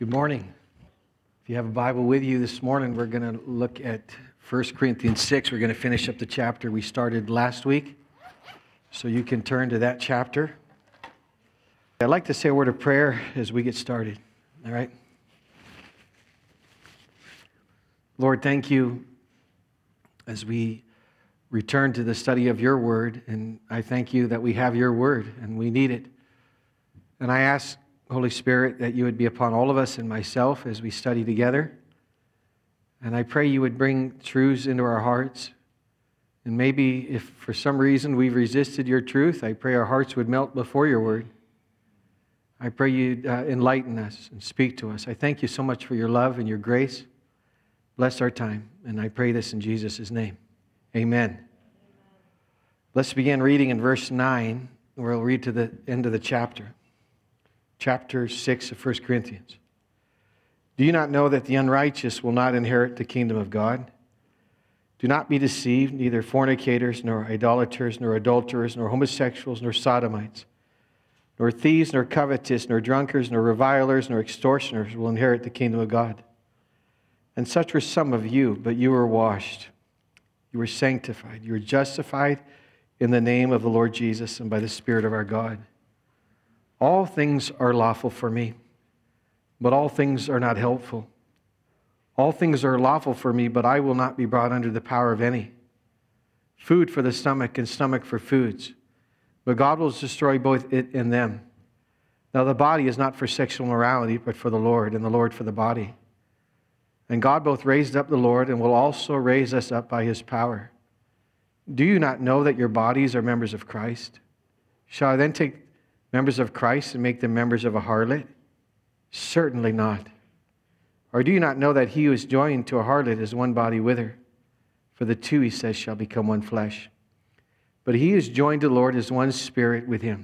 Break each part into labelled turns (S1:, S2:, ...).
S1: Good morning. If you have a Bible with you this morning, we're going to look at 1 Corinthians 6. We're going to finish up the chapter we started last week. So you can turn to that chapter. I'd like to say a word of prayer as we get started. All right? Lord, thank you as we return to the study of your word. And I thank you that we have your word and we need it. And I ask, Holy Spirit, that you would be upon all of us and myself as we study together. And I pray you would bring truths into our hearts. And maybe if for some reason we've resisted your truth, I pray our hearts would melt before your word. I pray you'd enlighten us and speak to us. I thank you so much for your love and your grace. Bless our time. And I pray this in Jesus' name. Amen. Let's begin reading in verse 9. We'll read to the end of the chapter. Chapter 6 of 1 Corinthians. Do you not know that the unrighteous will not inherit the kingdom of God? Do not be deceived, neither fornicators, nor idolaters, nor adulterers, nor homosexuals, nor sodomites, nor thieves, nor covetous, nor drunkards, nor revilers, nor extortioners will inherit the kingdom of God. And such were some of you, but you were washed, you were sanctified, you were justified in the name of the Lord Jesus and by the Spirit of our God. All things are lawful for me, but all things are not helpful. All things are lawful for me, but I will not be brought under the power of any. Food for the stomach and stomach for foods, but God will destroy both it and them. Now the body is not for sexual morality, but for the Lord, and the Lord for the body. And God both raised up the Lord and will also raise us up by his power. Do you not know that your bodies are members of Christ? Shall I then take members of Christ and make them members of a harlot? Certainly not. Or do you not know that he who is joined to a harlot is one body with her? For the two, he says, shall become one flesh. But he who is joined to the Lord is one spirit with him.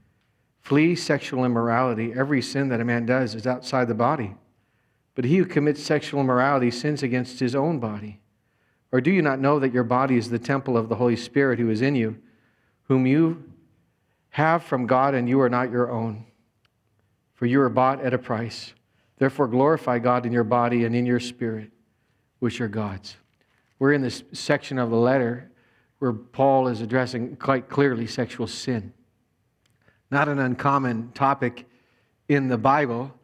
S1: Flee sexual immorality. Every sin that a man does is outside the body. But he who commits sexual immorality sins against his own body. Or do you not know that your body is the temple of the Holy Spirit who is in you, whom you have from God, and you are not your own? For you are bought at a price. Therefore glorify God in your body and in your spirit, which are God's. We're in this section of the letter where Paul is addressing quite clearly sexual sin. Not an uncommon topic in the Bible.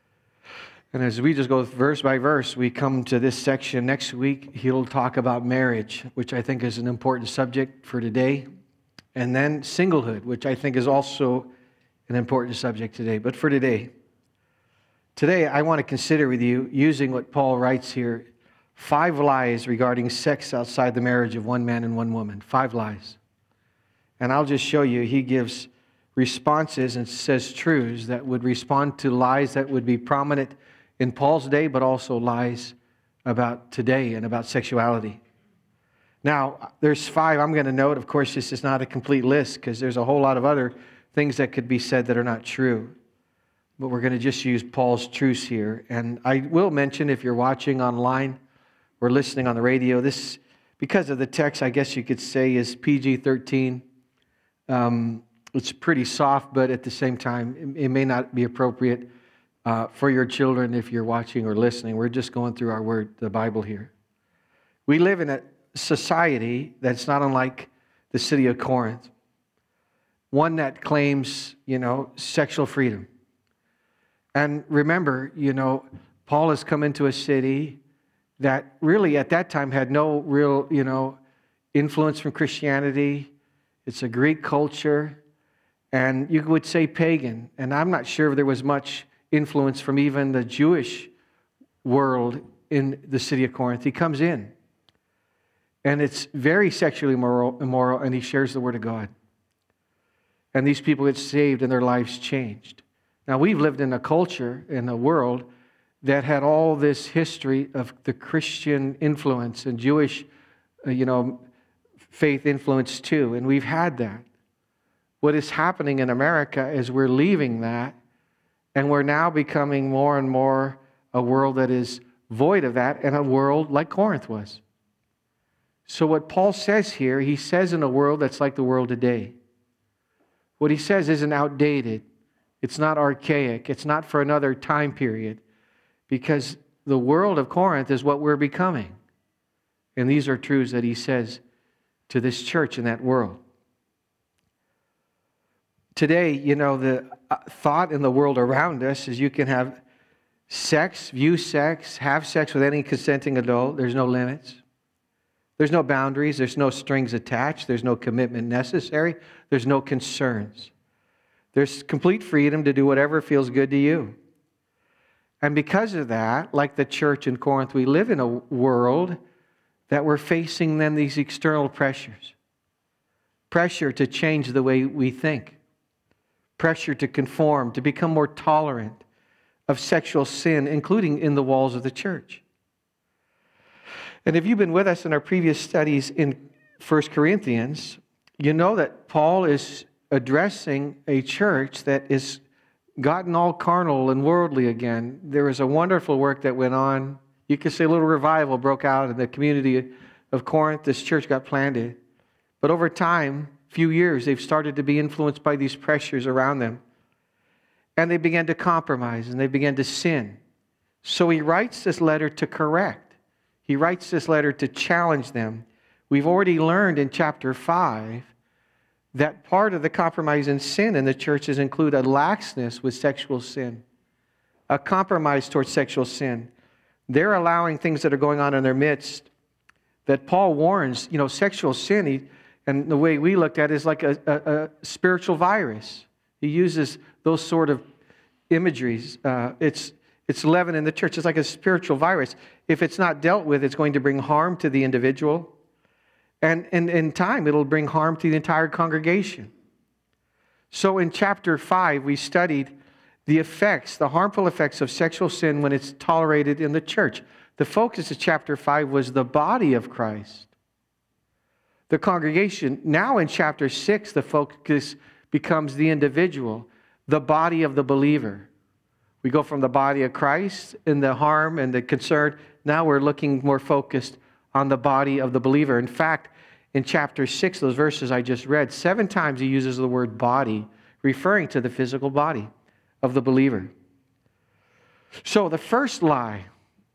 S1: And as we just go verse by verse, we come to this section. Next week, he'll talk about marriage, which I think is an important subject for today. And then singlehood, which I think is also an important subject today. But for today I want to consider with you, using what Paul writes here, 5 lies regarding sex outside the marriage of one man and one woman. 5 lies. And I'll just show you, he gives responses and says truths that would respond to lies that would be prominent in Paul's day, but also lies about today and about sexuality. Now, there's 5 I'm going to note. Of course, this is not a complete list because there's a whole lot of other things that could be said that are not true. But we're going to just use Paul's truths here. And I will mention, if you're watching online or listening on the radio, this, because of the text, I guess you could say is PG-13. It's pretty soft, but at the same time, it may not be appropriate for your children if you're watching or listening. We're just going through our word, the Bible here. We live in a society that's not unlike the city of Corinth. One that claims, sexual freedom. And remember, Paul has come into a city that really at that time had no real, influence from Christianity. It's a Greek culture, and you would say pagan. And I'm not sure if there was much influence from even the Jewish world in the city of Corinth. He comes in. And it's very sexually immoral, and he shares the Word of God. And these people get saved and their lives changed. Now, we've lived in a culture, in a world, that had all this history of the Christian influence and Jewish, faith influence too. And we've had that. What is happening in America is we're leaving that, and we're now becoming more and more a world that is void of that, and a world like Corinth was. So what Paul says here, he says in a world that's like the world today. What he says isn't outdated. It's not archaic. It's not for another time period. because the world of Corinth is what we're becoming. And these are truths that he says to this church in that world. Today, the thought in the world around us is you can have sex, view sex, have sex with any consenting adult. There's no limits. There's no boundaries. There's no strings attached. There's no commitment necessary. There's no concerns. There's complete freedom to do whatever feels good to you. And because of that, like the church in Corinth, we live in a world that we're facing then these external pressures. Pressure to change the way we think. Pressure to conform, to become more tolerant of sexual sin, including in the walls of the church. And if you've been with us in our previous studies in 1 Corinthians, you know that Paul is addressing a church that is gotten all carnal and worldly again. There was a wonderful work that went on. You could say a little revival broke out in the community of Corinth. This church got planted. But over time, few years, they've started to be influenced by these pressures around them. And they began to compromise and they began to sin. So he writes this letter to correct. He writes this letter to challenge them. We've already learned in chapter 5 that part of the compromise and sin in the churches include a laxness with sexual sin, a compromise towards sexual sin. They're allowing things that are going on in their midst that Paul warns, sexual sin, and the way we looked at it is like a spiritual virus. He uses those sort of imageries. It's leaven in the church. It's like a spiritual virus. If it's not dealt with, it's going to bring harm to the individual. And in time, it'll bring harm to the entire congregation. So in chapter 5, we studied the harmful effects of sexual sin when it's tolerated in the church. The focus of chapter 5 was the body of Christ, the congregation. Now in chapter 6, the focus becomes the individual, the body of the believer. We go from the body of Christ and the harm and the concern. Now we're looking more focused on the body of the believer. In fact, in chapter 6, those verses I just read, 7 times he uses the word body, referring to the physical body of the believer. So the first lie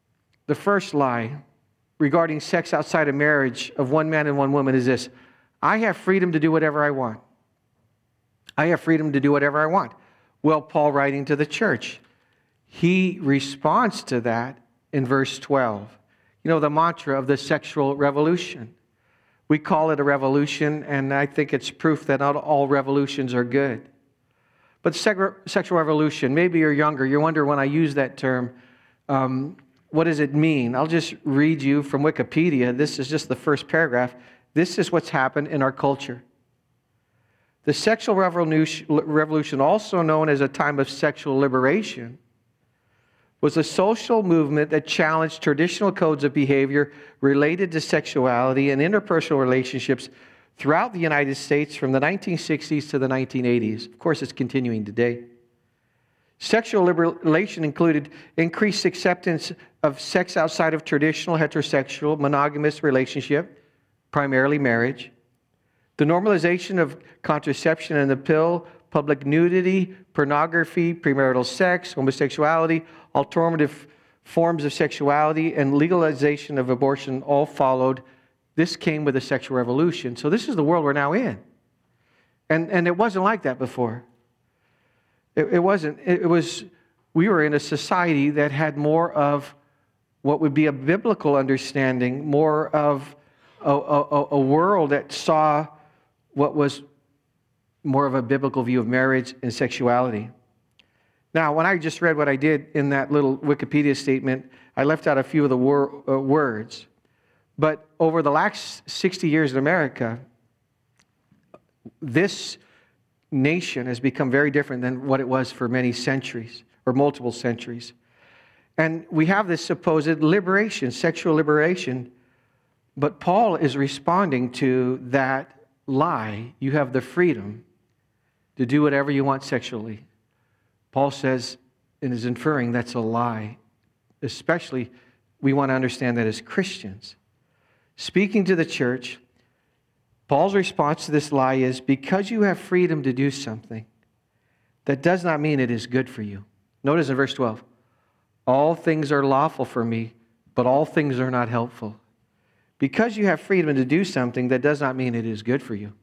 S1: regarding sex outside of marriage of one man and one woman is this: I have freedom to do whatever I want. I have freedom to do whatever I want. Well, Paul, writing to the church, he responds to that in verse 12. The mantra of the sexual revolution. We call it a revolution, and I think it's proof that not all revolutions are good. But sexual revolution, maybe you're younger, you wonder when I use that term, what does it mean? I'll just read you from Wikipedia. This is just the first paragraph. This is what's happened in our culture. The sexual revolution, also known as a time of sexual liberation, was a social movement that challenged traditional codes of behavior related to sexuality and interpersonal relationships throughout the United States from the 1960s to the 1980s. Of course, it's continuing today. Sexual liberation included increased acceptance of sex outside of traditional heterosexual monogamous relationship, primarily marriage, the normalization of contraception and the pill, public nudity, pornography, premarital sex, homosexuality, alternative forms of sexuality, and legalization of abortion all followed. This came with the sexual revolution. So this is the world we're now in. And it wasn't like that before. It wasn't. We were in a society that had more of what would be a biblical understanding, more of a world that saw what was more of a biblical view of marriage and sexuality. Now, when I just read what I did in that little Wikipedia statement, I left out a few of the words. But over the last 60 years in America, this nation has become very different than what it was for many centuries, or multiple centuries. And we have this supposed liberation, sexual liberation, but Paul is responding to that lie. You have the freedom to do whatever you want sexually. Paul says and is inferring that's a lie. Especially, we want to understand that as Christians. Speaking to the church, Paul's response to this lie is, because you have freedom to do something, that does not mean it is good for you. Notice in verse 12, All things are lawful for me, but all things are not helpful. Because you have freedom to do something, that does not mean it is good for you.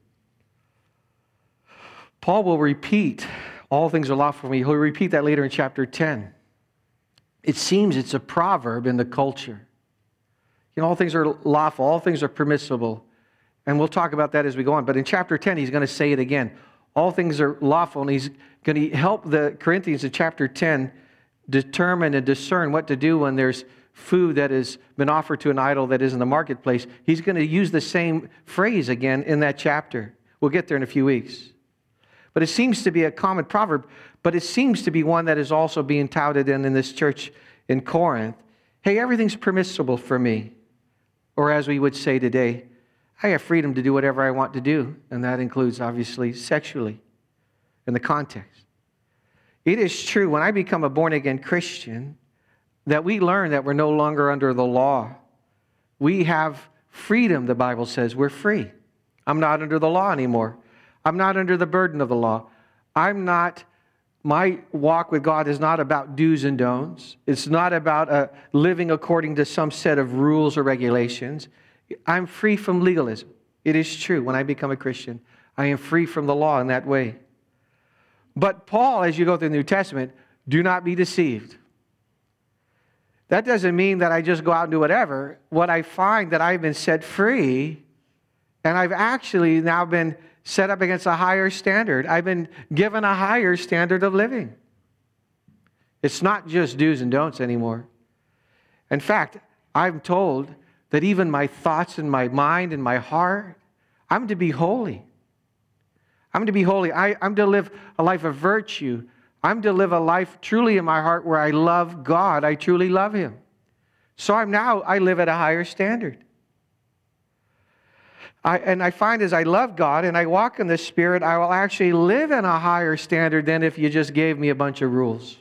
S1: Paul will repeat, all things are lawful for me. He'll repeat that later in chapter 10. It seems it's a proverb in the culture. All things are lawful, all things are permissible. And we'll talk about that as we go on. But in chapter 10, he's going to say it again. All things are lawful, and he's going to help the Corinthians in chapter 10 determine and discern what to do when there's food that has been offered to an idol that is in the marketplace. He's going to use the same phrase again in that chapter. We'll get there in a few weeks. But it seems to be a common proverb, but it seems to be one that is also being touted in this church in Corinth. Hey, everything's permissible for me. Or as we would say today, I have freedom to do whatever I want to do. And that includes, obviously, sexually in the context. It is true, when I become a born-again Christian, that we learn that we're no longer under the law. We have freedom, the Bible says. We're free. I'm not under the law anymore. I'm not under the burden of the law. My walk with God is not about do's and don'ts. It's not about living according to some set of rules or regulations. I'm free from legalism. It is true. When I become a Christian, I am free from the law in that way. But Paul, as you go through the New Testament, do not be deceived. That doesn't mean that I just go out and do whatever. What I find that I've been set free, and I've actually now been set up against a higher standard. I've been given a higher standard of living. It's not just do's and don'ts anymore. In fact, I'm told that even my thoughts and my mind and my heart, I'm to be holy. I'm to be holy. I'm to live a life of virtue. I'm to live a life truly in my heart where I love God. I truly love Him. So I live at a higher standard. I find as I love God and I walk in the Spirit, I will actually live in a higher standard than if you just gave me a bunch of rules.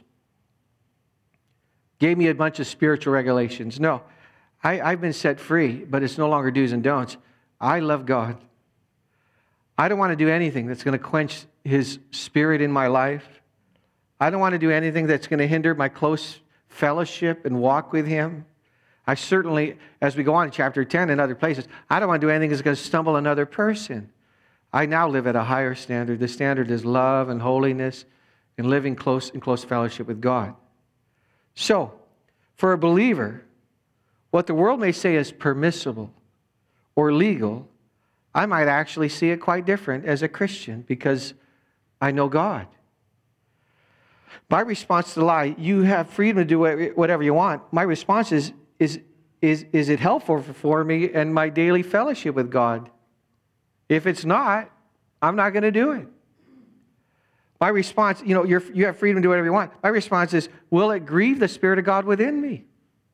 S1: Gave me a bunch of spiritual regulations. No, I've been set free, but it's no longer do's and don'ts. I love God. I don't want to do anything that's going to quench His Spirit in my life. I don't want to do anything that's going to hinder my close fellowship and walk with Him. I certainly, as we go on in chapter 10 and other places, I don't want to do anything that's going to stumble another person. I now live at a higher standard. The standard is love and holiness and living in close fellowship with God. So, for a believer, what the world may say is permissible or legal, I might actually see it quite different as a Christian because I know God. My response to the lie, you have freedom to do whatever you want. My response is it helpful for me and my daily fellowship with God? If it's not, I'm not going to do it. My response, you have freedom to do whatever you want. My response is, will it grieve the Spirit of God within me?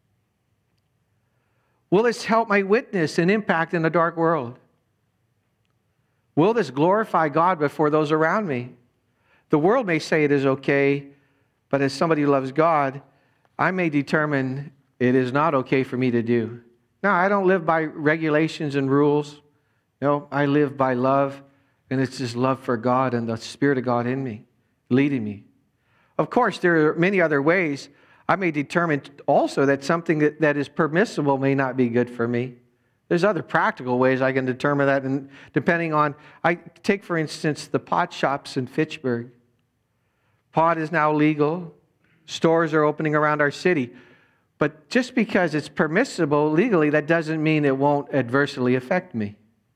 S1: Will this help my witness and impact in a dark world? Will this glorify God before those around me? The world may say it is okay, but as somebody who loves God, I may determine it is not okay for me to do. No, I don't live by regulations and rules. No, I live by love, and it's just love for God and the Spirit of God in me, leading me. Of course, there are many other ways. I may determine also that something that is permissible may not be good for me. There's other practical ways I can determine that, and depending on, I take for instance the pot shops in Fitchburg. Pot is now legal. Stores are opening around our city. But just because it's permissible legally, that doesn't mean it won't adversely affect me.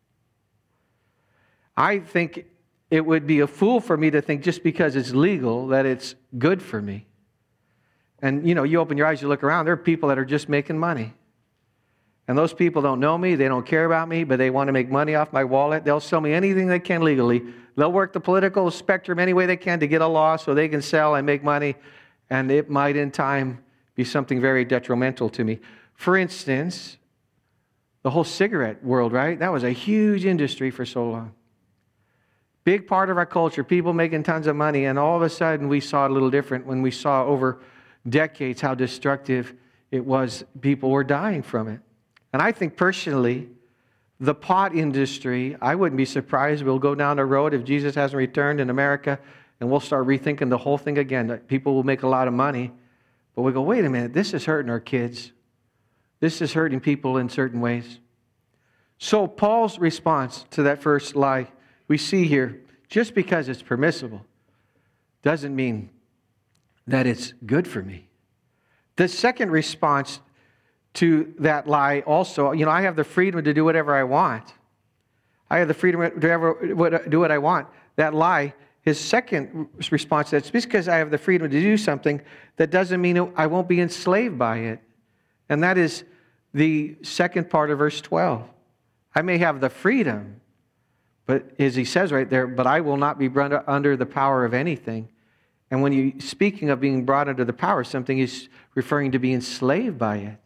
S1: I think it would be a fool for me to think just because it's legal that it's good for me. And you open your eyes, you look around, there are people that are just making money. And those people don't know me, they don't care about me, but they want to make money off my wallet. They'll sell me anything they can legally. They'll work the political spectrum any way they can to get a law so they can sell and make money. And it might in time be something very detrimental to me. For instance, the whole cigarette world, right? That was a huge industry for so long. Big part of our culture, people making tons of money, and all of a sudden we saw it a little different when we saw over decades how destructive it was. People were dying from it. And I think personally, the pot industry, I wouldn't be surprised we'll go down the road if Jesus hasn't returned in America and we'll start rethinking the whole thing again. People will make a lot of money, But we go, wait a minute, this is hurting our kids. This is hurting people in certain ways. So Paul's response to that first lie we see here, just because it's permissible doesn't mean that it's good for me. The second response to that lie also, I have the freedom to do whatever I want. I have the freedom to do what I want. That lie, his second response to that, just because I have the freedom to do something, that doesn't mean I won't be enslaved by it. And that is the second part of verse 12. I may have the freedom, but as he says right there, but I will not be brought under the power of anything. And when you speaking of being brought under the power of something, he's referring to being enslaved by it.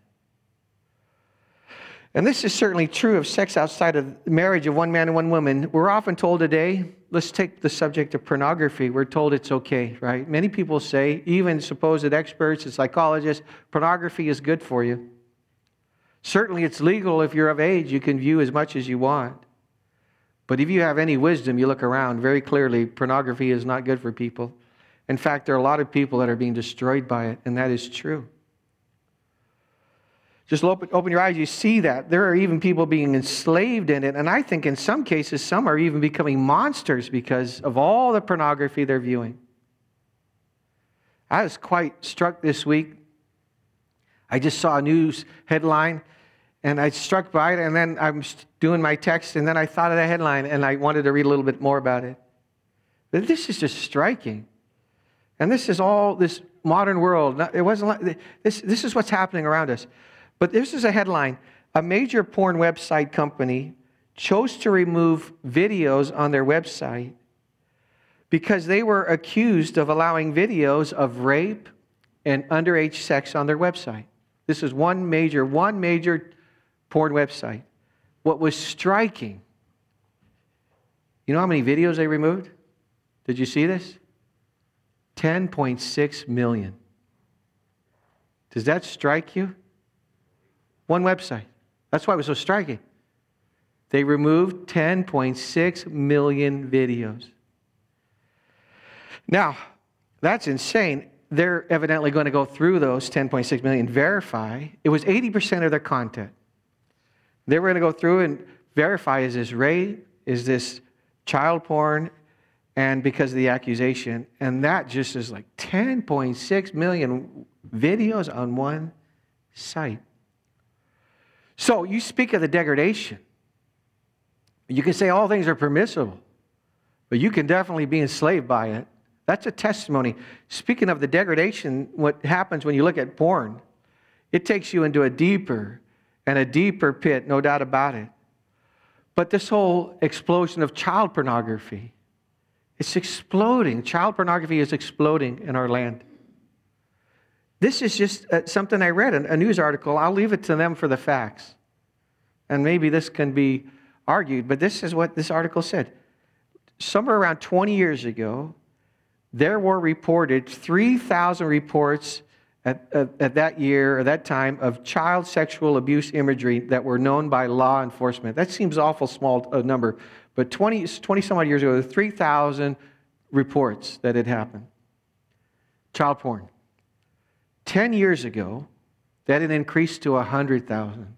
S1: And this is certainly true of sex outside of marriage of one man and one woman. We're often told today, let's take the subject of pornography. We're told it's okay, right? Many people say, even supposed experts and psychologists, pornography is good for you. Certainly it's legal if you're of age. You can view as much as you want. But if you have any wisdom, you look around very clearly, pornography is not good for people. In fact, there are a lot of people that are being destroyed by it, and that is true. Just open your eyes, you see that. There are even people being enslaved in it. And I think in some cases, some are even becoming monsters because of all the pornography they're viewing. I was quite struck this week. I just saw a news headline, and I struck by it, and then I'm doing my text, and then I thought of the headline, and I wanted to read a little bit more about it. But this is just striking. And this is all this modern world. It wasn't like this is what's happening around us. But this is a headline. A major porn website company chose to remove videos on their website because they were accused of allowing videos of rape and underage sex on their website. This is one major porn website. What was striking, you know how many videos they removed? Did you see this? 10.6 million. Does that strike you? One website. That's why it was so striking. They removed 10.6 million videos. Now, that's insane. They're evidently going to go through those 10.6 million, verify. It was 80% of their content. They were going to go through and verify, is this rape? Is this child porn? And because of the accusation. And that just is like 10.6 million videos on one site. So you speak of the degradation. You can say all things are permissible, but you can definitely be enslaved by it. That's a testimony. Speaking of the degradation, what happens when you look at porn, it takes you into a deeper and a deeper pit, no doubt about it. But this whole explosion of child pornography, it's exploding. Child pornography is exploding in our land. This is just something I read, a news article. I'll leave it to them for the facts. And maybe this can be argued, but this is what this article said. Somewhere around 20 years ago, there were reported 3,000 reports at that year or that time of child sexual abuse imagery that were known by law enforcement. That seems awful small a number, but 20 some odd years ago, there were 3,000 reports that had happened. Child porn. 10 years ago, that had increased to 100,000.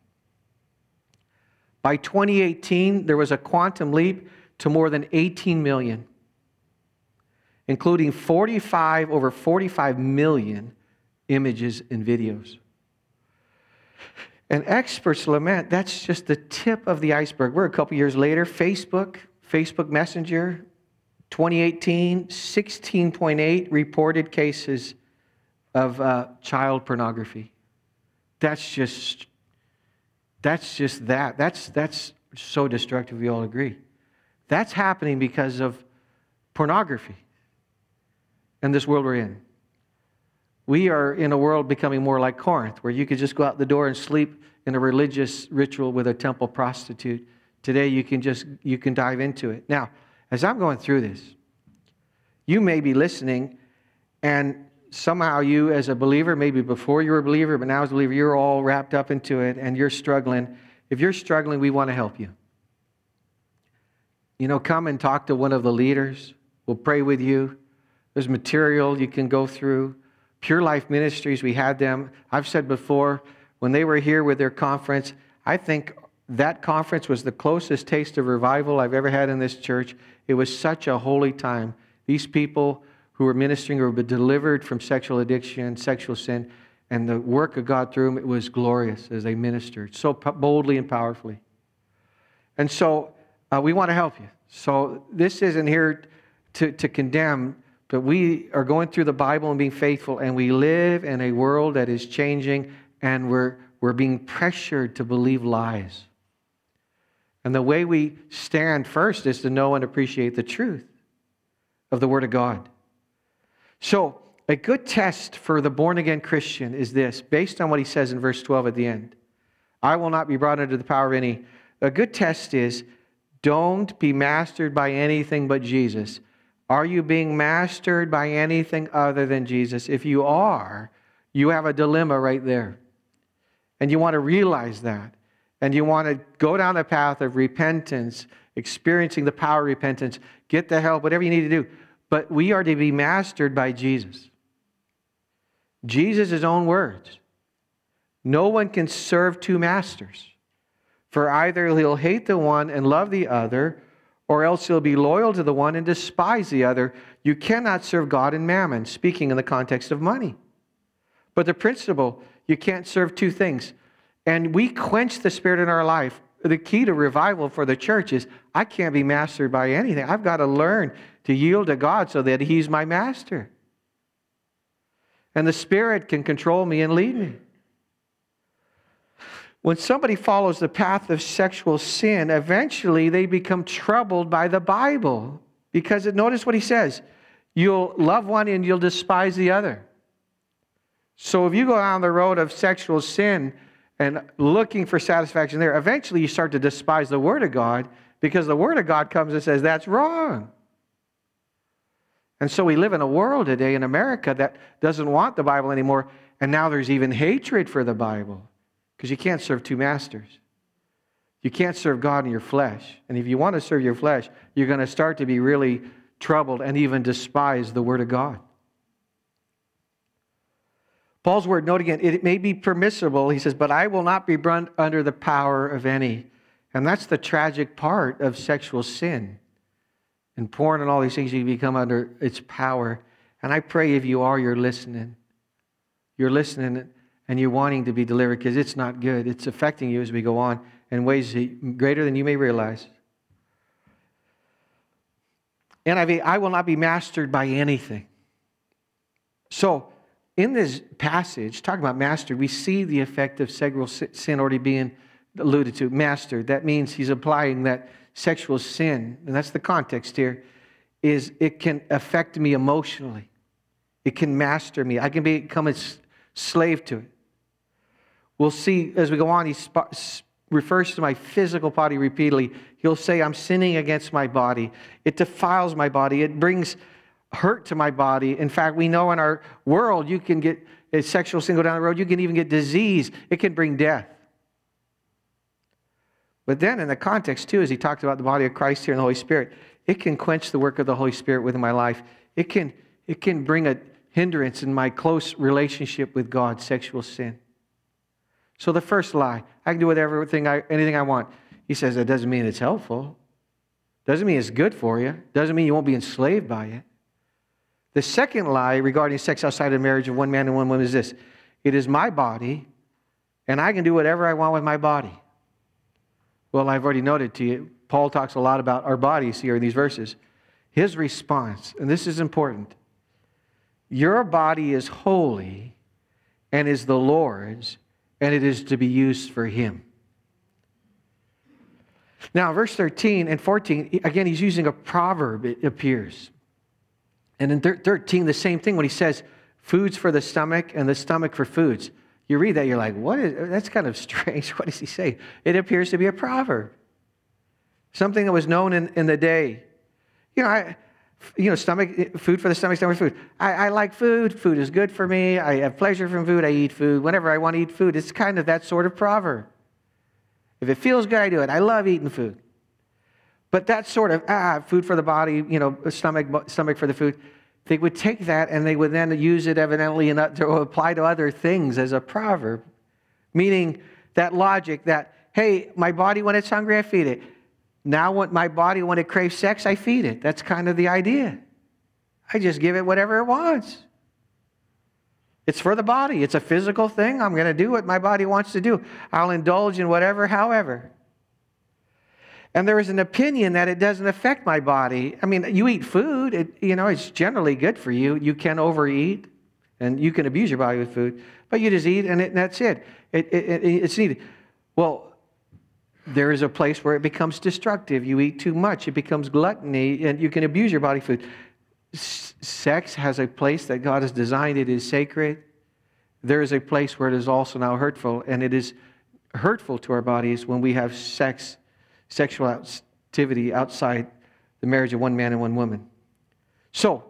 S1: By 2018, there was a quantum leap to more than 18 million, including over 45 million images and videos. And experts lament that's just the tip of the iceberg. We're a couple years later. Facebook Messenger, 2018, 16.8 reported cases of child pornography. That's so destructive, we all agree. That's happening because of pornography and this world we're in. We are in a world becoming more like Corinth, where you could just go out the door and sleep in a religious ritual with a temple prostitute. Today you can dive into it. Now, as I'm going through this, you may be listening, and somehow you as a believer, maybe before you were a believer, but now as a believer, you're all wrapped up into it and you're struggling. If you're struggling, we want to help you. Come and talk to one of the leaders. We'll pray with you. There's material you can go through. Pure Life Ministries, we had them. I've said before, when they were here with their conference, I think that conference was the closest taste of revival I've ever had in this church. It was such a holy time. These people who were ministering were delivered from sexual addiction, sexual sin, and the work of God through them, it was glorious as they ministered, so boldly and powerfully. And so we want to help you. So this isn't here to condemn, but we are going through the Bible and being faithful, and we live in a world that is changing, and we're being pressured to believe lies. And the way we stand first is to know and appreciate the truth of the Word of God. So a good test for the born-again Christian is this, based on what he says in verse 12 at the end. I will not be brought under the power of any. A good test is, don't be mastered by anything but Jesus. Are you being mastered by anything other than Jesus? If you are, you have a dilemma right there. And you want to realize that. And you want to go down the path of repentance, experiencing the power of repentance, get the help, whatever you need to do. But we are to be mastered by Jesus. Jesus' own words. No one can serve two masters. For either he'll hate the one and love the other, or else he'll be loyal to the one and despise the other. You cannot serve God and mammon, speaking in the context of money. But the principle, you can't serve two things. And we quench the Spirit in our life. The key to revival for the church is, I can't be mastered by anything. I've got to learn to yield to God so that He's my master. And the Spirit can control me and lead me. When somebody follows the path of sexual sin, eventually they become troubled by the Bible. Because notice what he says. You'll love one and you'll despise the other. So if you go down the road of sexual sin and looking for satisfaction there, eventually you start to despise the Word of God, because the Word of God comes and says that's wrong. And so we live in a world today in America that doesn't want the Bible anymore, and now there's even hatred for the Bible. Because you can't serve two masters. You can't serve God in your flesh. And if you want to serve your flesh, you're going to start to be really troubled and even despise the Word of God. Paul's word, note again, it may be permissible, he says, but I will not be brought under the power of any. And that's the tragic part of sexual sin. And porn and all these things, you become under its power. And I pray if you are, you're listening. You're listening and you're wanting to be delivered, because it's not good. It's affecting you as we go on in ways greater than you may realize. NIV, I will not be mastered by anything. So, in this passage, talking about mastered, we see the effect of sexual sin already being alluded to. Mastered, that means he's applying that sexual sin, and that's the context here, is it can affect me emotionally. It can master me. I can become a slave to it. We'll see as we go on, he refers to my physical body repeatedly. He'll say, I'm sinning against my body. It defiles my body. It brings hurt to my body. In fact, we know in our world, you can get a sexual sin go down the road. You can even get disease. It can bring death. But then in the context, too, as he talks about the body of Christ here and the Holy Spirit, it can quench the work of the Holy Spirit within my life. It can bring a hindrance in my close relationship with God, sexual sin. So the first lie, I can do anything I want. He says that doesn't mean it's helpful. Doesn't mean it's good for you. Doesn't mean you won't be enslaved by it. The second lie regarding sex outside of marriage of one man and one woman is this. It is my body, and I can do whatever I want with my body. Well, I've already noted to you, Paul talks a lot about our bodies here in these verses. His response, and this is important, your body is holy and is the Lord's, and it is to be used for Him. Now, verse 13 and 14, again, he's using a proverb, it appears. And in 13, the same thing when he says, food's for the stomach and the stomach for foods. You read that, you're like, that's kind of strange. What does he say? It appears to be a proverb. Something that was known in the day. Stomach, food for the stomach, stomach for food. I like food. Food is good for me. I have pleasure from food. I eat food. Whenever I want to eat food, it's kind of that sort of proverb. If it feels good, I do it. I love eating food. But that sort of, food for the body, stomach for the food, they would take that and they would then use it evidently to apply to other things as a proverb. Meaning that logic that, hey, my body when it's hungry, I feed it. Now my body when it craves sex, I feed it. That's kind of the idea. I just give it whatever it wants. It's for the body. It's a physical thing. I'm going to do what my body wants to do. I'll indulge in whatever, however. And there is an opinion that it doesn't affect my body. I mean, you eat food. It's generally good for you. You can overeat, and you can abuse your body with food. But you just eat, and that's it. It's needed. Well, there is a place where it becomes destructive. You eat too much. It becomes gluttony, and you can abuse your body food. Sex has a place that God has designed. It is sacred. There is a place where it is also now hurtful, and it is hurtful to our bodies when we have sexual activity outside the marriage of one man and one woman. So,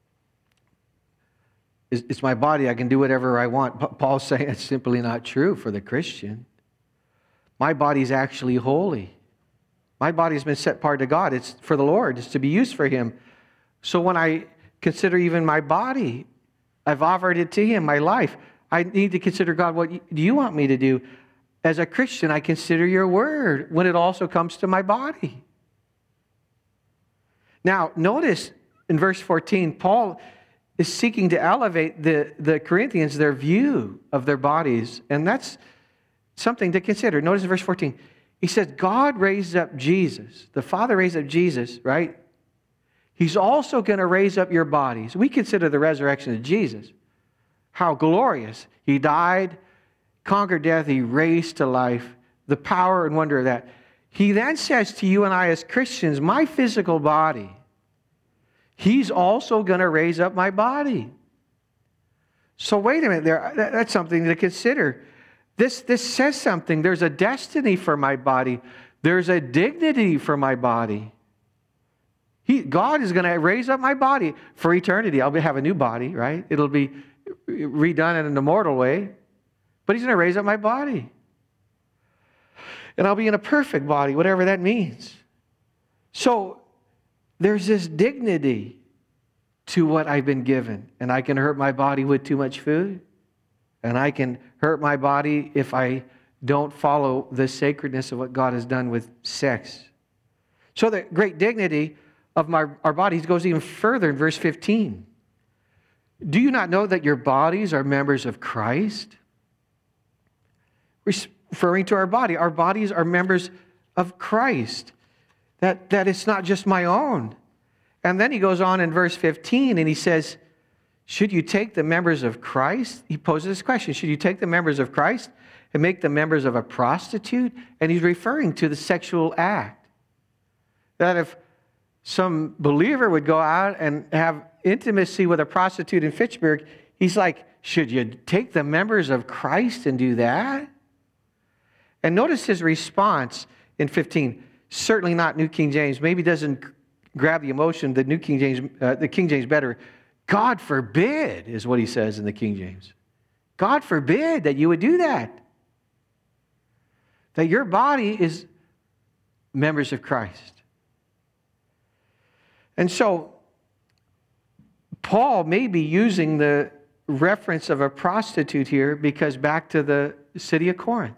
S1: it's my body. I can do whatever I want. Paul's saying it's simply not true for the Christian. My body is actually holy. My body has been set apart to God. It's for the Lord. It's to be used for Him. So when I consider even my body, I've offered it to Him, my life. I need to consider, God, what do you want me to do? As a Christian, I consider your word when it also comes to my body. Now, notice in verse 14, Paul is seeking to elevate the Corinthians, their view of their bodies. And that's something to consider. Notice in verse 14, he says, God raised up Jesus. The Father raised up Jesus, right? He's also going to raise up your bodies. We consider the resurrection of Jesus. How glorious. He died, conquered death, He raised to life. The power and wonder of that. He then says to you and I as Christians, my physical body, He's also going to raise up my body. So wait a minute, that's something to consider. This says something. There's a destiny for my body. There's a dignity for my body. God is going to raise up my body for eternity. I'll have a new body, right? It'll be redone in an immortal way. But He's going to raise up my body. And I'll be in a perfect body, whatever that means. So there's this dignity to what I've been given. And I can hurt my body with too much food. And I can hurt my body if I don't follow the sacredness of what God has done with sex. So the great dignity of our bodies goes even further in verse 15. Do you not know that your bodies are members of Christ? Referring to our body. Our bodies are members of Christ. That it's not just my own. And then he goes on in verse 15 and he says, should you take the members of Christ? He poses this question. Should you take the members of Christ and make them members of a prostitute? And he's referring to the sexual act. That if some believer would go out and have intimacy with a prostitute in Fitchburg, he's like, should you take the members of Christ and do that? And notice his response in 15. Certainly not New King James. Maybe doesn't grab the emotion. The King James better. God forbid is what he says in the King James. God forbid that you would do that. That your body is members of Christ. And so, Paul may be using the reference of a prostitute here because back to the city of Corinth.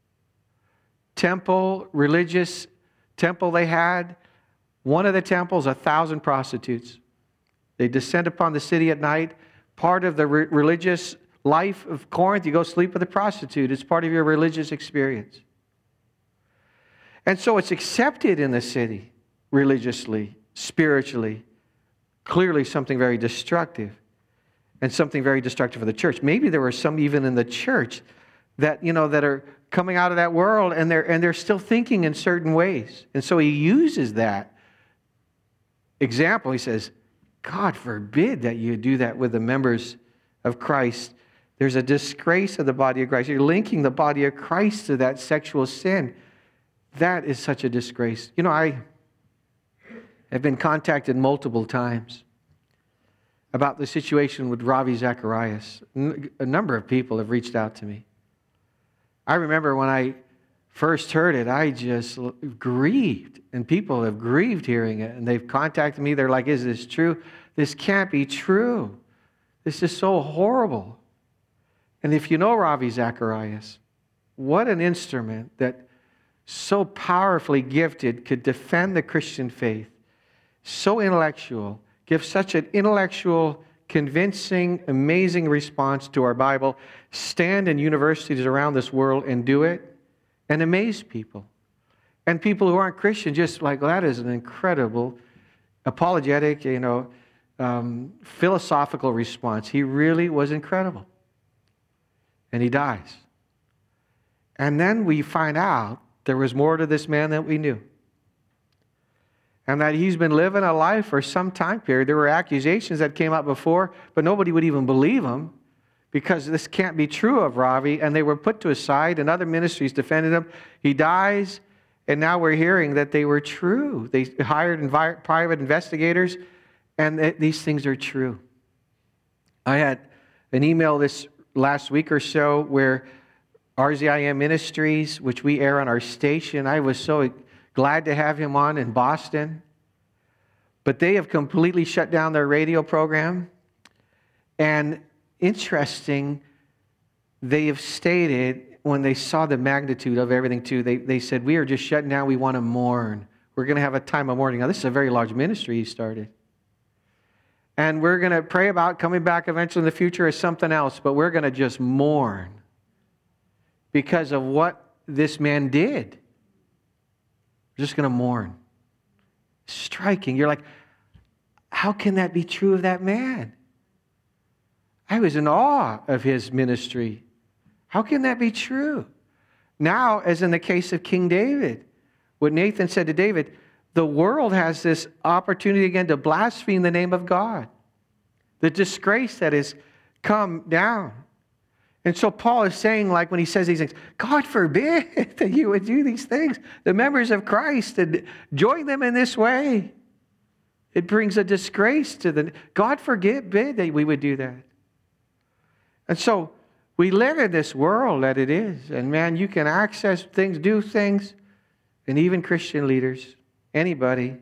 S1: Religious temple they had. One of the temples, 1,000 prostitutes. They descend upon the city at night. Part of the religious life of Corinth, you go sleep with a prostitute. It's part of your religious experience. And so it's accepted in the city, religiously, spiritually, clearly something very destructive and something very destructive for the church. Maybe there were some even in the church that, that are coming out of that world and they're still thinking in certain ways. And so he uses that example. He says, God forbid that you do that with the members of Christ. There's a disgrace of the body of Christ. You're linking the body of Christ to that sexual sin. That is such a disgrace. I have been contacted multiple times about the situation with Ravi Zacharias. A number of people have reached out to me. I remember when I first heard it, I just grieved. And people have grieved hearing it. And they've contacted me. They're like, is this true? This can't be true. This is so horrible. And if you know Ravi Zacharias, what an instrument that so powerfully gifted could defend the Christian faith. So intellectual, give such an intellectual, convincing, amazing response to our Bible, stand in universities around this world and do it, and amaze people. And people who aren't Christian just like, well, that is an incredible apologetic, philosophical response. He really was incredible. And he dies. And then we find out there was more to this man than we knew. And that he's been living a life for some time period. There were accusations that came up before, but nobody would even believe him because this can't be true of Ravi. And they were put to his side, and other ministries defended him. He dies, and now we're hearing that they were true. They hired private investigators, and these things are true. I had an email this last week or so where RZIM Ministries, which we air on our station, I was so glad to have him on in Boston. But they have completely shut down their radio program. And interesting, they have stated when they saw the magnitude of everything too, they said, we are just shutting down, we want to mourn. We're going to have a time of mourning. Now, this is a very large ministry he started. And we're going to pray about coming back eventually in the future as something else, but we're going to just mourn because of what this man did. We're just going to mourn. Striking. You're like, how can that be true of that man? I was in awe of his ministry. How can that be true? Now, as in the case of King David, what Nathan said to David, the world has this opportunity again to blaspheme the name of God. The disgrace that has come down. And so Paul is saying, like when he says these things, God forbid that you would do these things. The members of Christ, and join them in this way. It brings a disgrace to the... God forbid that we would do that. And so we live in this world that it is. And man, you can access things, do things, and even Christian leaders, anybody.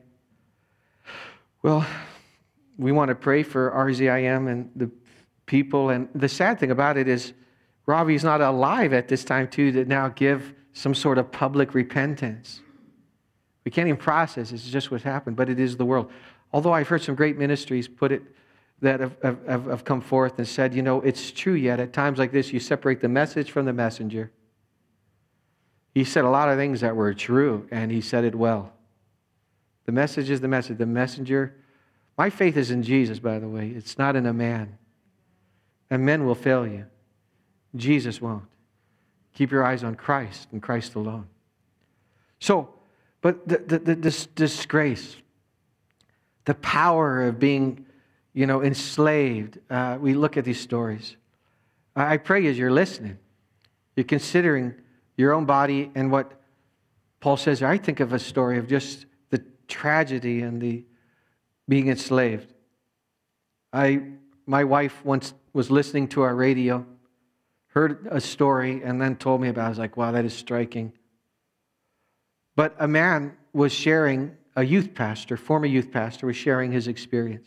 S1: Well, we want to pray for RZIM and the people. And the sad thing about it is Ravi's not alive at this time, too, to now give some sort of public repentance. We can't even process. It's just what's happened, but it is the world. Although I've heard some great ministries put it that have come forth and said, it's true yet. At times like this, you separate the message from the messenger. He said a lot of things that were true, and he said it well. The message is the message. The messenger, my faith is in Jesus, by the way. It's not in a man. And men will fail you. Jesus won't. Keep your eyes on Christ and Christ alone. So, but this disgrace, the power of being, enslaved. We look at these stories. I pray as you're listening, you're considering your own body and what Paul says. I think of a story of just the tragedy and the being enslaved. My wife once was listening to our radio, heard a story, and then told me about it. I was like, wow, that is striking. But a man was sharing, former youth pastor, was sharing his experience.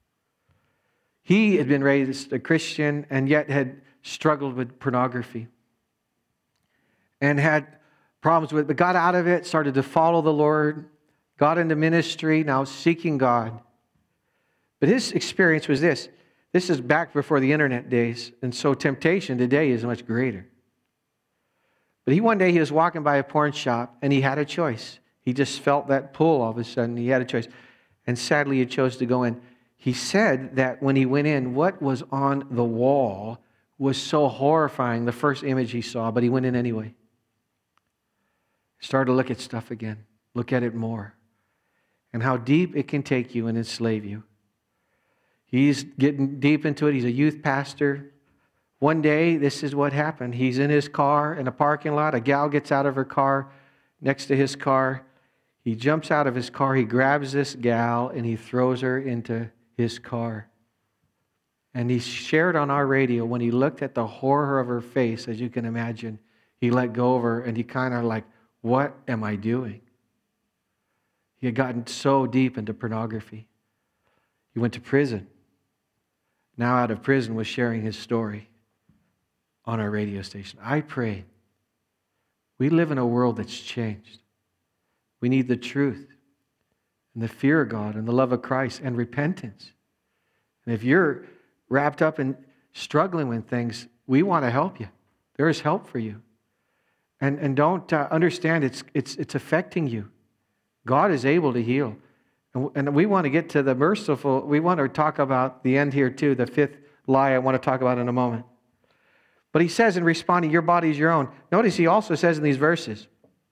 S1: He had been raised a Christian and yet had struggled with pornography and had problems with it, but got out of it, started to follow the Lord, got into ministry, now seeking God. But his experience was this. This is back before the internet days, and so temptation today is much greater. But one day he was walking by a porn shop, and he had a choice. He just felt that pull all of a sudden. He had a choice. And sadly, he chose to go in. He said that when he went in, what was on the wall was so horrifying, the first image he saw, but he went in anyway. Started to look at stuff again, look at it more, and how deep it can take you and enslave you. He's getting deep into it. He's a youth pastor. One day, this is what happened. He's in his car in a parking lot. A gal gets out of her car next to his car. He jumps out of his car. He grabs this gal and he throws her into his car. And he shared on our radio when he looked at the horror of her face, as you can imagine, he let go of her and he kind of like, what am I doing? He had gotten so deep into pornography. He went to prison. Now out of prison was sharing his story on our radio station. I pray we live in a world that's changed. We need the truth and the fear of God and the love of Christ and repentance. And if you're wrapped up in struggling with things, we want to help you. There is help for you. And don't understand it's affecting you. God is able to heal. And we want to get to the merciful. We want to talk about the end here too, the fifth lie I want to talk about in a moment. But he says in responding, your body is your own. Notice he also says in these verses,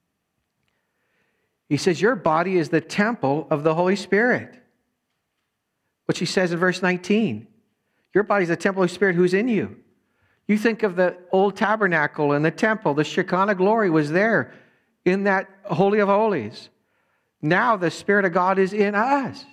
S1: he says, your body is the temple of the Holy Spirit. Which he says in verse 19. Your body is the temple of the Spirit who's in you. You think of the old tabernacle and the temple. The Shekinah glory was there in that Holy of Holies. Now the Spirit of God is in us.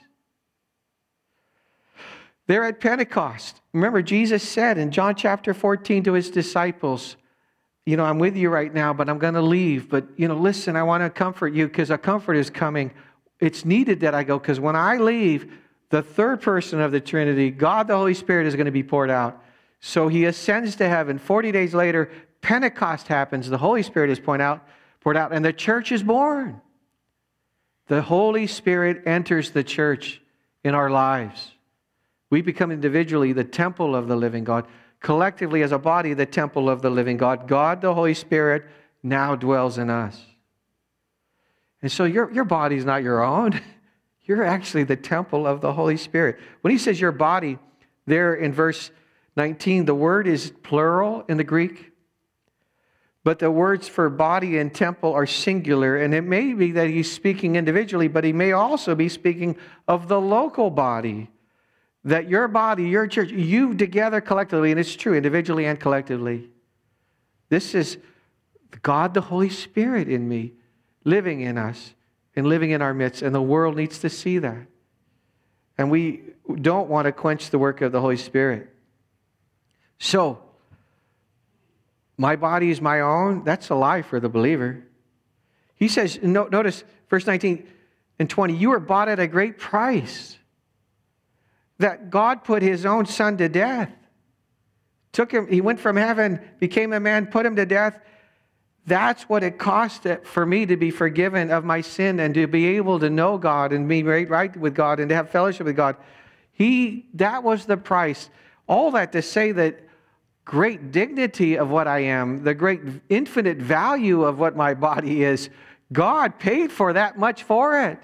S1: They're at Pentecost. Remember, Jesus said in John chapter 14 to his disciples, I'm with you right now, but I'm going to leave. But, listen, I want to comfort you because a comfort is coming. It's needed that I go because when I leave, the third person of the Trinity, God the Holy Spirit, is going to be poured out. So he ascends to heaven. 40 days later, Pentecost happens. The Holy Spirit is poured out, and the church is born. The Holy Spirit enters the church in our lives. We become individually the temple of the living God. Collectively, as a body, the temple of the living God. God, the Holy Spirit, now dwells in us. And so your body is not your own. You're actually the temple of the Holy Spirit. When he says your body, there in verse 19, the word is plural in the Greek. But the words for body and temple are singular. And it may be that he's speaking individually, but he may also be speaking of the local body. That your body, your church, you together collectively, and it's true, individually and collectively. This is God the Holy Spirit in me, living in us and living in our midst. And the world needs to see that. And we don't want to quench the work of the Holy Spirit. So, my body is my own. That's a lie for the believer. He says, notice verse 19 and 20, you were bought at a great price. That God put his own son to death. Took him, he went from heaven, became a man, put him to death. That's what it cost for me to be forgiven of my sin and to be able to know God and be made right with God and to have fellowship with God. That was the price. All that to say that great dignity of what I am, the great infinite value of what my body is, God paid for that much for it.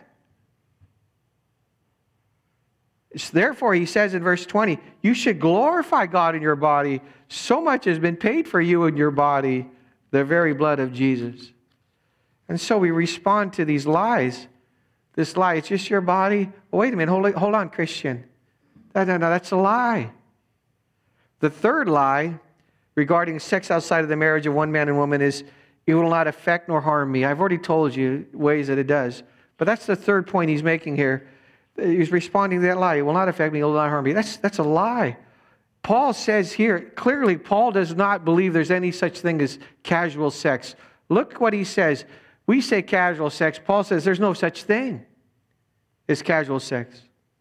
S1: Therefore, he says in verse 20, you should glorify God in your body. So much has been paid for you in your body, the very blood of Jesus. And so we respond to these lies. This lie, it's just your body. Oh, wait a minute, hold on, Christian. No, that's a lie. The third lie regarding sex outside of the marriage of one man and woman is, it will not affect nor harm me. I've already told you ways that it does. But that's the third point he's making here. He's responding to that lie. It will not affect me, it will not harm me. That's a lie. Paul says here, clearly Paul does not believe there's any such thing as casual sex. Look what he says. We say casual sex. Paul says there's no such thing as casual sex.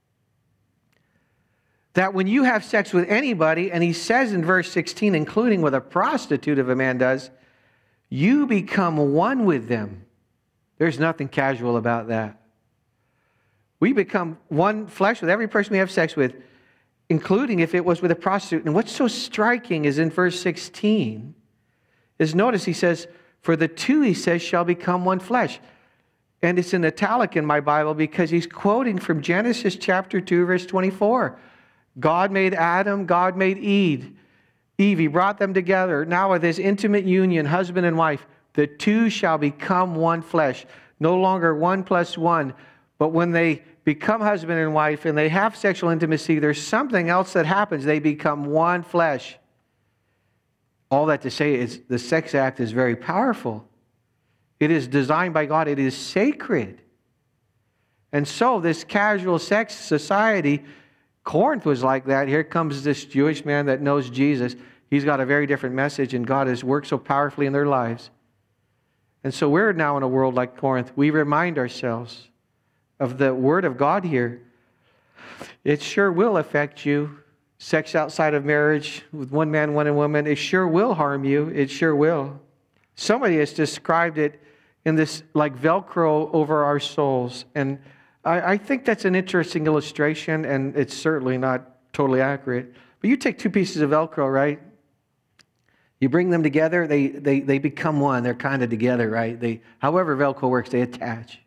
S1: That when you have sex with anybody, and he says in verse 16, including with a prostitute if a man does, you become one with them. There's nothing casual about that. We become one flesh with every person we have sex with, including if it was with a prostitute. And what's so striking is in verse 16, is notice he says, for the two, he says, shall become one flesh. And it's in italic in my Bible because he's quoting from Genesis chapter 2, verse 24. God made Adam, God made Eve. He brought them together. Now with this intimate union, husband and wife, the two shall become one flesh. No longer 1 + 1. But when they become husband and wife and they have sexual intimacy, there's something else that happens. They become one flesh. All that to say is the sex act is very powerful. It is designed by God. It is sacred. And so this casual sex society, Corinth was like that. Here comes this Jewish man that knows Jesus. He's got a very different message, and God has worked so powerfully in their lives. And so we're now in a world like Corinth. We remind ourselves of the Word of God here. It sure will affect you. Sex outside of marriage with one man, one woman, it sure will harm you. It sure will. Somebody has described it in this like Velcro over our souls. And I think that's an interesting illustration, and it's certainly not totally accurate. But you take two pieces of Velcro, right? You bring them together, they become one. They're kind of together, right? However Velcro works, they attach.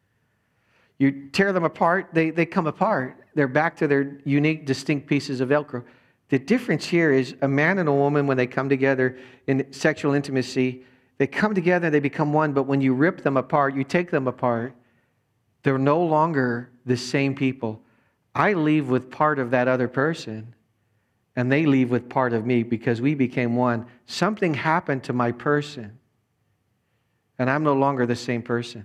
S1: You tear them apart, they come apart. They're back to their unique, distinct pieces of Velcro. The difference here is a man and a woman, when they come together in sexual intimacy, they come together, they become one, but when you rip them apart, you take them apart, they're no longer the same people. I leave with part of that other person, and they leave with part of me because we became one. Something happened to my person, and I'm no longer the same person.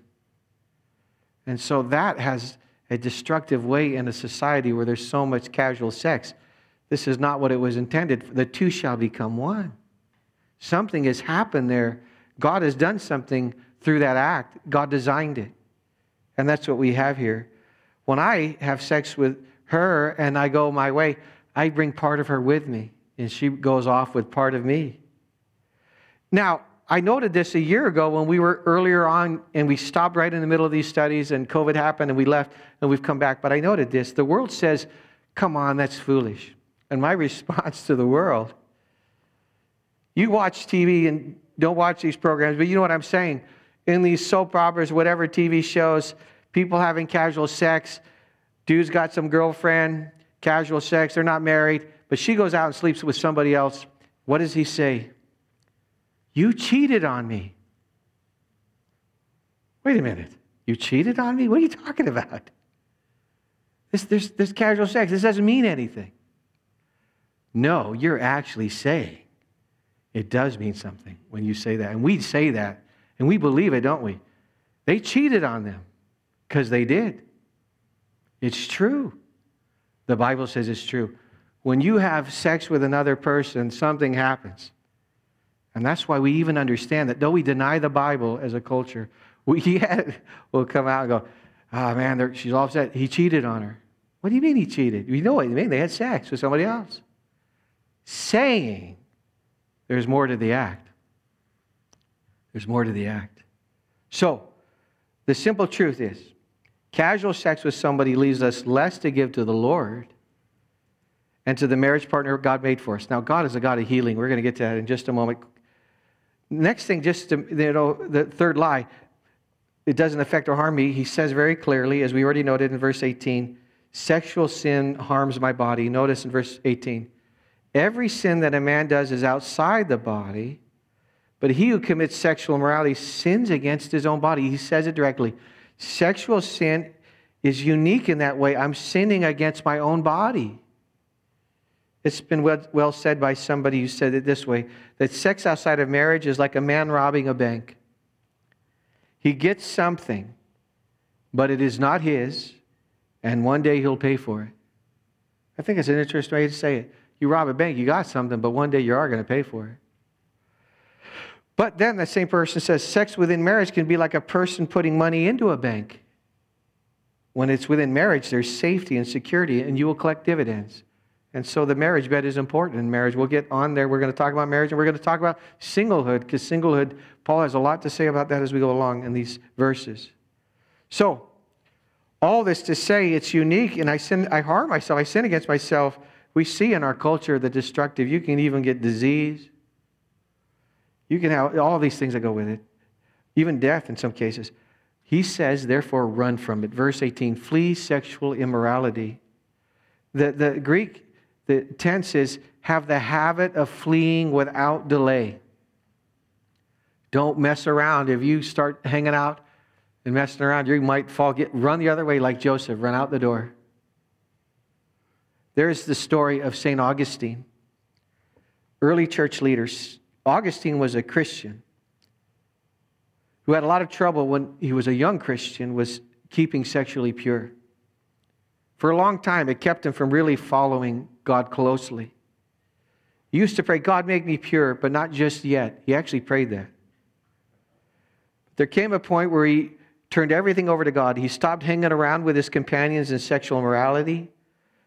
S1: And so that has a destructive way in a society where there's so much casual sex. This is not what it was intended. The two shall become one. Something has happened there. God has done something through that act. God designed it. And that's what we have here. When I have sex with her and I go my way, I bring part of her with me, and she goes off with part of me. Now, I noted this a year ago when we were earlier on and we stopped right in the middle of these studies and COVID happened and we left and we've come back. But I noted this. The world says, come on, that's foolish. And my response to the world, you watch TV and don't watch these programs, but you know what I'm saying. In these soap operas, whatever TV shows, people having casual sex, dude's got some girlfriend, casual sex, they're not married, but she goes out and sleeps with somebody else. What does he say? You cheated on me. Wait a minute. You cheated on me? What are you talking about? This casual sex. This doesn't mean anything. No, you're actually saying it does mean something when you say that. And we say that, and we believe it, don't we? They cheated on them because they did. It's true. The Bible says it's true. When you have sex with another person, something happens. And that's why we even understand that though we deny the Bible as a culture, we yet will come out and go, oh man, she's all upset. He cheated on her. What do you mean he cheated? You know what you mean. They had sex with somebody else. Saying there's more to the act. There's more to the act. So, the simple truth is, casual sex with somebody leaves us less to give to the Lord and to the marriage partner God made for us. Now, God is a God of healing. We're going to get to that in just a moment. Next thing, the third lie, it doesn't affect or harm me. He says very clearly, as we already noted in verse 18, sexual sin harms my body. Notice in verse 18, every sin that a man does is outside the body, but he who commits sexual immorality sins against his own body. He says it directly. Sexual sin is unique in that way. I'm sinning against my own body. It's been well said by somebody who said it this way, that sex outside of marriage is like a man robbing a bank. He gets something, but it is not his, and one day he'll pay for it. I think it's an interesting way to say it. You rob a bank, you got something, but one day you are going to pay for it. But then the same person says sex within marriage can be like a person putting money into a bank. When it's within marriage, there's safety and security, and you will collect dividends. And so the marriage bed is important in marriage. We'll get on there. We're going to talk about marriage, and we're going to talk about singlehood, because singlehood, Paul has a lot to say about that as we go along in these verses. So, all this to say it's unique, and I harm myself, I sin against myself. We see in our culture the destructive. You can even get disease. You can have all these things that go with it. Even death in some cases. He says, therefore, run from it. Verse 18, flee sexual immorality. The Greek, the tense is, have the habit of fleeing without delay. Don't mess around. If you start hanging out and messing around, you might run the other way like Joseph, run out the door. There's the story of St. Augustine. Early church leaders. Augustine was a Christian who had a lot of trouble when he was a young Christian, was keeping sexually pure. For a long time, it kept him from really following God closely. He used to pray, God, make me pure, but not just yet. He actually prayed that. There came a point where he turned everything over to God. He stopped hanging around with his companions in sexual immorality.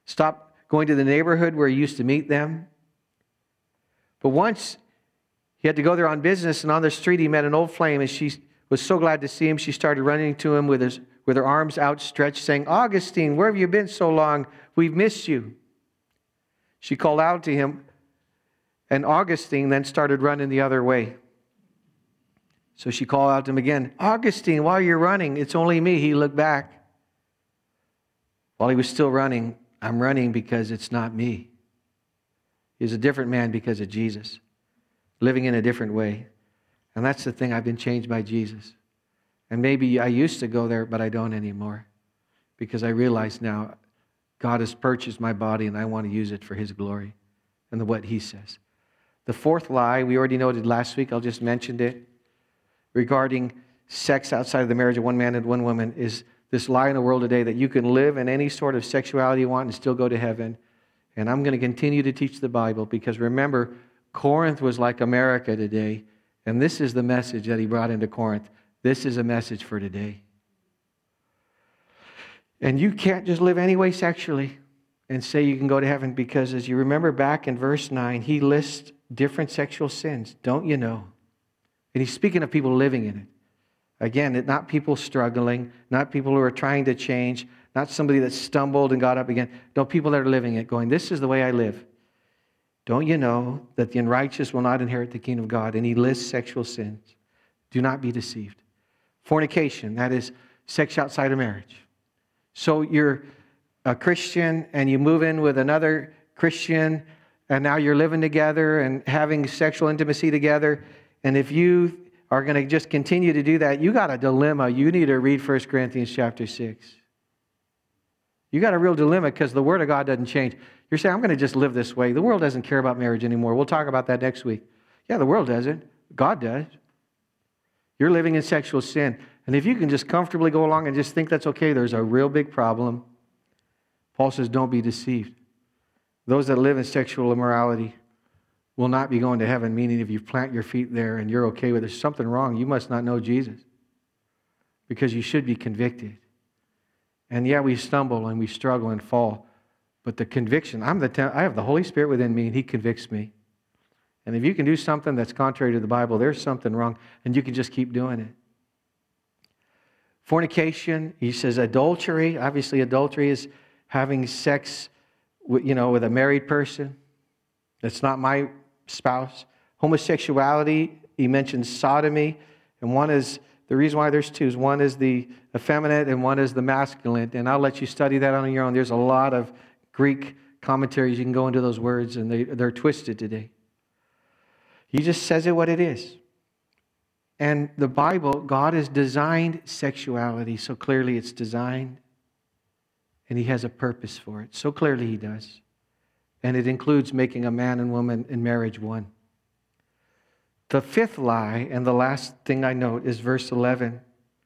S1: Stopped going to the neighborhood where he used to meet them. But once he had to go there on business, and on the street he met an old flame, and she was so glad to see him, she started running to him with her arms outstretched, saying, "Augustine, where have you been so long? We've missed you." She called out to him, and Augustine then started running the other way. So she called out to him again, "Augustine, while you're running, it's only me." He looked back. While he was still running, "I'm running because it's not me." He's a different man because of Jesus, living in a different way. And that's the thing, I've been changed by Jesus. And maybe I used to go there, but I don't anymore, because I realize now God has purchased my body and I want to use it for His glory and what He says. The fourth lie, we already noted last week, I'll just mention it, regarding sex outside of the marriage of one man and one woman, is this lie in the world today that you can live in any sort of sexuality you want and still go to heaven. And I'm going to continue to teach the Bible, because remember, Corinth was like America today, and this is the message that he brought into Corinth. This is a message for today. And you can't just live any way sexually and say you can go to heaven, because as you remember back in verse 9, he lists different sexual sins. Don't you know? And he's speaking of people living in it. Again, not people struggling, not people who are trying to change, not somebody that stumbled and got up again. No, people that are living it, going, "This is the way I live." Don't you know that the unrighteous will not inherit the kingdom of God? And he lists sexual sins. Do not be deceived. Fornication, that is sex outside of marriage. So you're a Christian and you move in with another Christian, and now you're living together and having sexual intimacy together. And if you are going to just continue to do that, you got a dilemma. You need to read 1 Corinthians chapter 6. You got a real dilemma, because the Word of God doesn't change. You're saying, "I'm going to just live this way. The world doesn't care about marriage anymore." We'll talk about that next week. Yeah, the world doesn't. God does. You're living in sexual sin. And if you can just comfortably go along and just think that's okay, there's a real big problem. Paul says, don't be deceived. Those that live in sexual immorality will not be going to heaven, meaning if you plant your feet there and you're okay with it, there's something wrong. You must not know Jesus, because you should be convicted. And yeah, we stumble and we struggle and fall, but the conviction, I have the Holy Spirit within me, and He convicts me. And if you can do something that's contrary to the Bible, there's something wrong, and you can just keep doing it. Fornication, he says adultery. Obviously, adultery is having sex with a married person. That's not my spouse. Homosexuality, he mentions sodomy, and one is, the reason why there's two is one is the effeminate and one is the masculine. And I'll let you study that on your own. There's a lot of Greek commentaries. You can go into those words, and they're twisted today. He just says it what it is. And the Bible, God has designed sexuality so clearly. It's designed, and He has a purpose for it. So clearly He does. And it includes making a man and woman in marriage one. The fifth lie, and the last thing I note, is verse 11.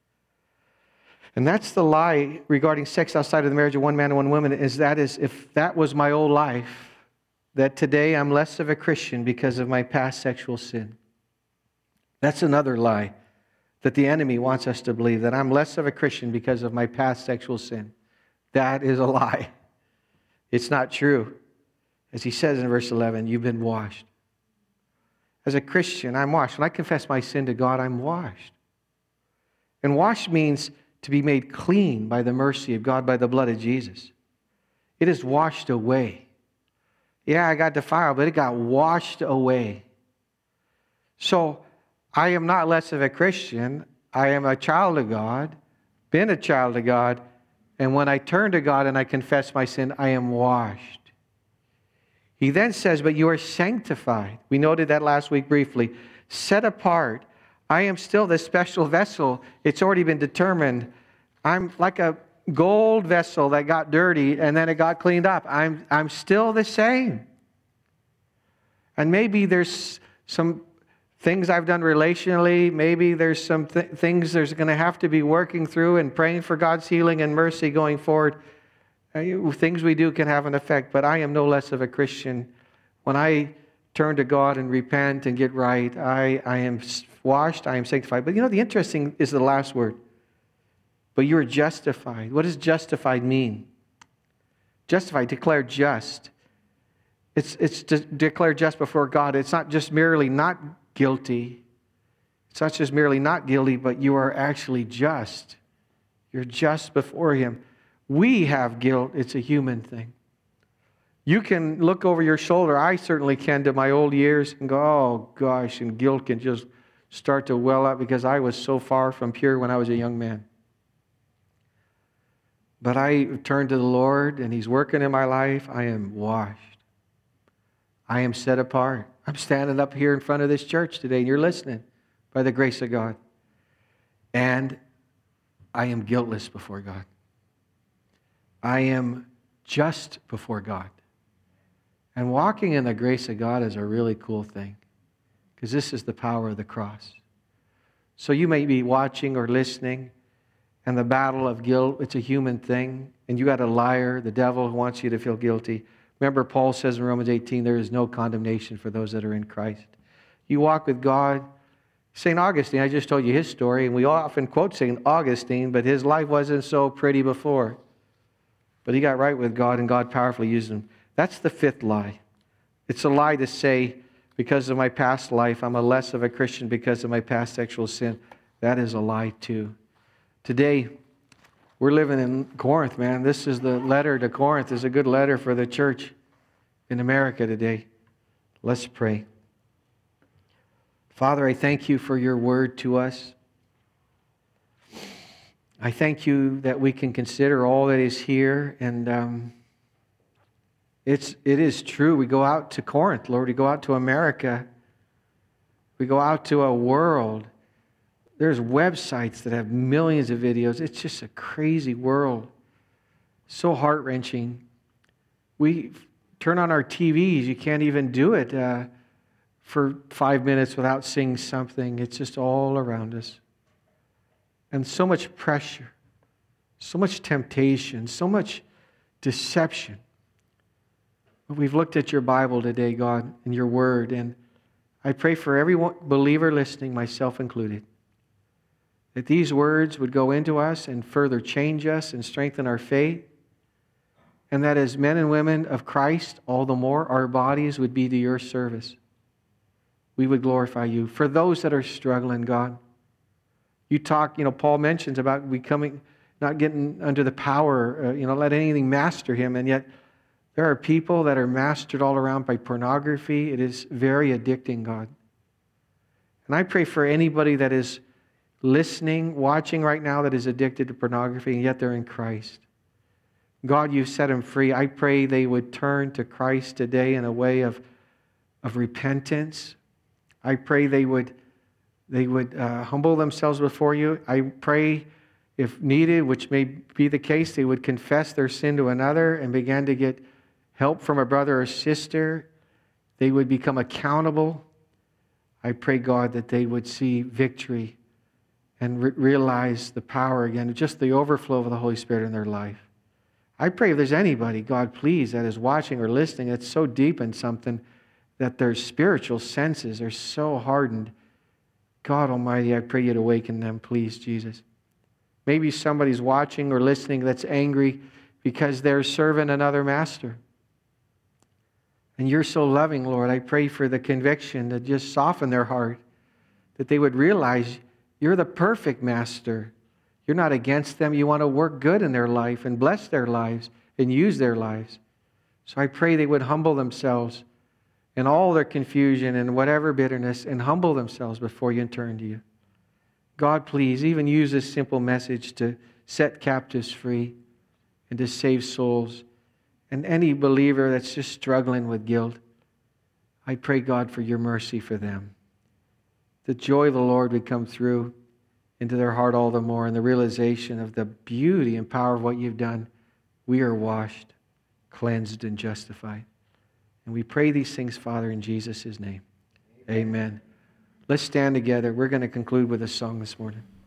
S1: And that's the lie regarding sex outside of the marriage of one man and one woman, is if that was my old life, that today I'm less of a Christian because of my past sexual sin. That's another lie that the enemy wants us to believe, that I'm less of a Christian because of my past sexual sin. That is a lie. It's not true. As he says in verse 11, you've been washed. As a Christian, I'm washed. When I confess my sin to God, I'm washed. And washed means to be made clean by the mercy of God, by the blood of Jesus. It is washed away. Yeah, I got defiled, but it got washed away. So, I am not less of a Christian. I am a child of God, been a child of God, and when I turn to God and I confess my sin, I am washed. He then says, but you are sanctified. We noted that last week briefly. Set apart. I am still this special vessel. It's already been determined. I'm like a gold vessel that got dirty and then it got cleaned up. I'm still the same. And maybe there's some things I've done relationally. Maybe there's some things there's going to have to be working through and praying for God's healing and mercy going forward. Things we do can have an effect, but I am no less of a Christian. When I turn to God and repent and get right, I am washed, I am sanctified. But the interesting is the last word. But you are justified. What does justified mean? Justified, declared just. It's declared just before God. It's not just merely not guilty. It's not just merely not guilty, but you are actually just. You're just before Him. We have guilt. It's a human thing. You can look over your shoulder. I certainly can, to my old years, and go, oh gosh, and guilt can just start to well up because I was so far from pure when I was a young man. But I turned to the Lord, and He's working in my life. I am washed. I am set apart. I'm standing up here in front of this church today, and you're listening by the grace of God. And I am guiltless before God. I am just before God. And walking in the grace of God is a really cool thing, because this is the power of the cross. So you may be watching or listening, and the battle of guilt, it's a human thing, and you got a liar, the devil, who wants you to feel guilty. Remember, Paul says in Romans 18, there is no condemnation for those that are in Christ. You walk with God. St. Augustine, I just told you his story, and we often quote St. Augustine, but his life wasn't so pretty before. But he got right with God, and God powerfully used him. That's the fifth lie. It's a lie to say, because of my past life, I'm a less of a Christian because of my past sexual sin. That is a lie too. Today, we're living in Corinth, man. This is the letter to Corinth. It's a good letter for the church in America today. Let's pray. Father, I thank you for your word to us. I thank you that we can consider all that is here. And it is true. We go out to Corinth, Lord. We go out to America. We go out to a world. There's websites that have millions of videos. It's just a crazy world. So heart-wrenching. We turn on our TVs. You can't even do it for 5 minutes without seeing something. It's just all around us. And so much pressure, so much temptation, so much deception. We've looked at your Bible today, God, and your word, and I pray for every believer listening, myself included, that these words would go into us and further change us and strengthen our faith, and that as men and women of Christ, all the more, our bodies would be to your service. We would glorify you. For those that are struggling, God, you talk, Paul mentions about becoming, not getting under the power, let anything master him, and yet there are people that are mastered all around by pornography. It is very addicting, God. And I pray for anybody that is listening, watching right now that is addicted to pornography, and yet they're in Christ. God, you've set them free. I pray they would turn to Christ today in a way of repentance. I pray they would humble themselves before you. I pray, if needed, which may be the case, they would confess their sin to another and begin to get help from a brother or sister. They would become accountable. I pray, God, that they would see victory and realize the power again, just the overflow of the Holy Spirit in their life. I pray if there's anybody, God, please, that is watching or listening, that's so deep in something that their spiritual senses are so hardened. God Almighty, I pray you'd awaken them, please, Jesus. Maybe somebody's watching or listening that's angry because they're serving another master. And you're so loving, Lord. I pray for the conviction to just soften their heart, that they would realize you're the perfect master. You're not against them. You want to work good in their life and bless their lives and use their lives. So I pray they would humble themselves in all their confusion and whatever bitterness, and humble themselves before you and turn to you. God, please, even use this simple message to set captives free and to save souls. And any believer that's just struggling with guilt, I pray, God, for your mercy for them. The joy of the Lord would come through into their heart all the more, and the realization of the beauty and power of what you've done. We are washed, cleansed, and justified. And we pray these things, Father, in Jesus' name. Amen. Let's stand together. We're going to conclude with a song this morning.